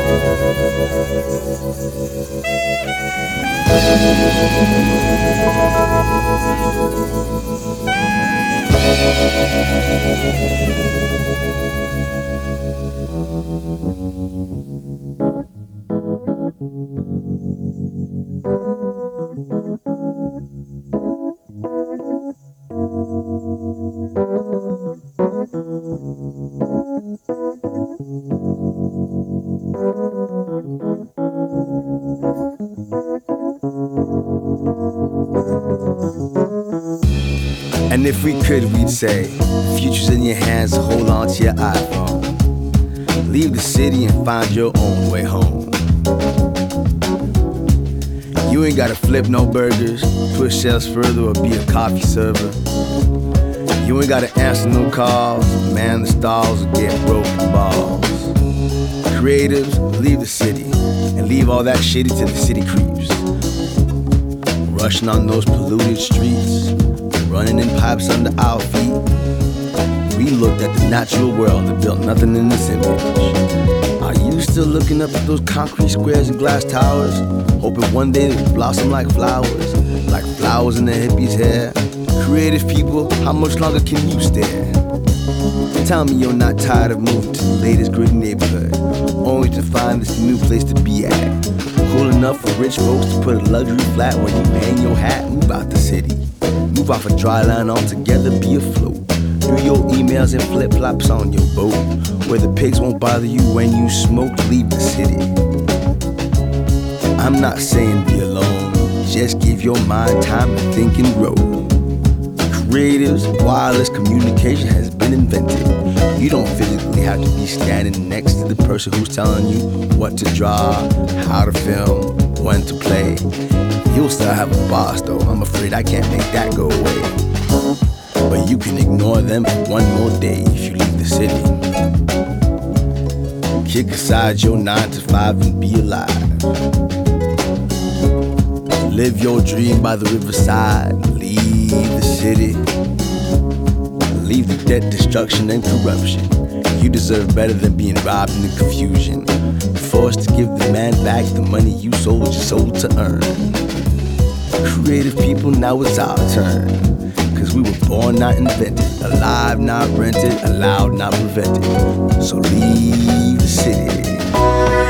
And if we could, we'd say, the future's in your hands, so hold on to your iPhone. Leave the city and find your own way home. You ain't gotta flip no burgers, push shelves further, or be a coffee server. You ain't gotta answer no calls, man the stalls, or get broken balls. Creatives, leave the city, and leave all that shitty to the city creeps. Rushing on those polluted streets, running in pipes under our feet. We looked at the natural world and built nothing in this image. Are you still looking up at those concrete squares and glass towers, hoping one day they will blossom like flowers in the hippies' hair? Creative people, how much longer can you stare? Tell me you're not tired of moving to the latest gritty neighborhood, only to find this new place to be at. Cool enough for rich folks to put a luxury flat where you hang your hat. Move out the city, move off a dry line altogether, be afloat. Do your emails and flip-flops on your boat, where the pigs won't bother you when you smoke. Leave the city. I'm not saying be alone, just give your mind time to think and grow. Creatives, wireless communication has been invented. You don't physically have to be standing next to the person who's telling you what to draw, how to film, when to play. You'll still have a boss though, I'm afraid I can't make that go away. But you can ignore them for one more day if you leave the city. Kick aside your 9 to 5 and be alive. Live your dream by the riverside. Leave the city. Leave the debt, destruction, and corruption. You deserve better than being robbed in the confusion. Forced to give the man back the money you sold your soul to earn. Creative people, now it's our turn. Cause we were born, not invented. Alive, not rented. Allowed, not prevented. So leave the city.